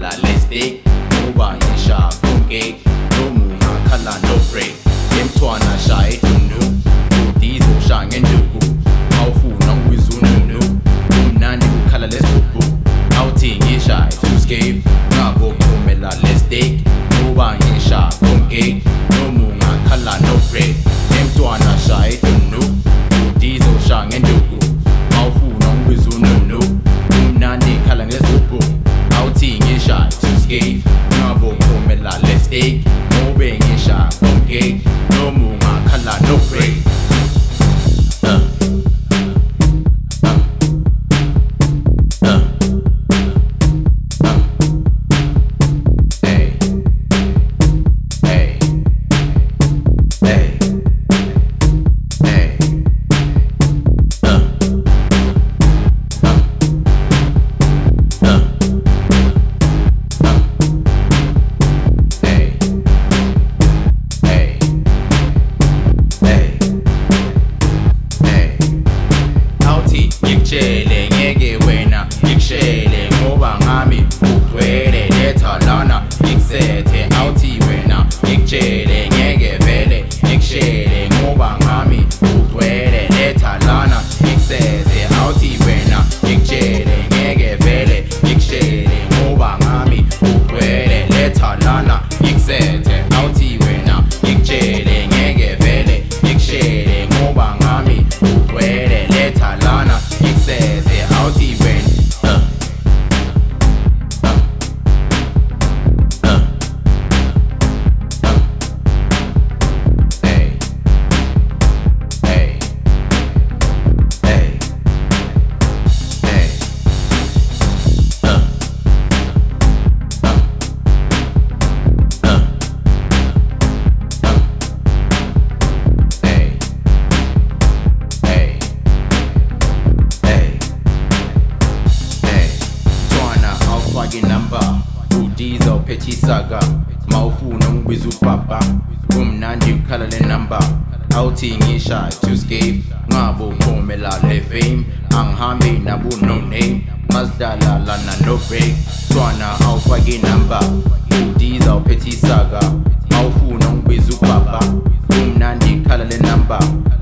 phumela let's take ngoba ngisha konke nomunga khala no break emthwana shaya idunu udizo shaya ngenduku awufuna ngizwe ununu umnandi ukhala let's go awuthi ngisha to escape ngabo phumela let's take ngoba ngisha konke nomunga khala no break emthwana shaya idunu udizo shaya ngenduku awufuna ngizwe ununu umnandi khala ngesibhu awuthi ngisha to escape ngabo phumela let's take ngobe ngisha konke nomunga khala no break ngikutshele ngeke wena ngikushele ngoba ngami ugcwele letha lana ngikusethe awuthi wena ngikutshele ngeke vele ngikushele ngoba ngami ugcwele letha lana ngikusethe awuthi wena ngikutshele ngeke vele ngikushele ngoba ngami ugcwele letha lana ngikusethe awuthi wena ngikutshele ngeke vele ngikushele ngoba ngami ugcwele letha lana says it out even hey hey hey hey number udizo pechi saga mawufuna ngibizwe ubaba umnandi ukhala le number awuthi ngisha to escape ngabo phumela le fame angihambi nabu no name masidala lana no break twana awufake number udizo pechi saga mawufuna ngibizwe ubaba umnandi ukhala le number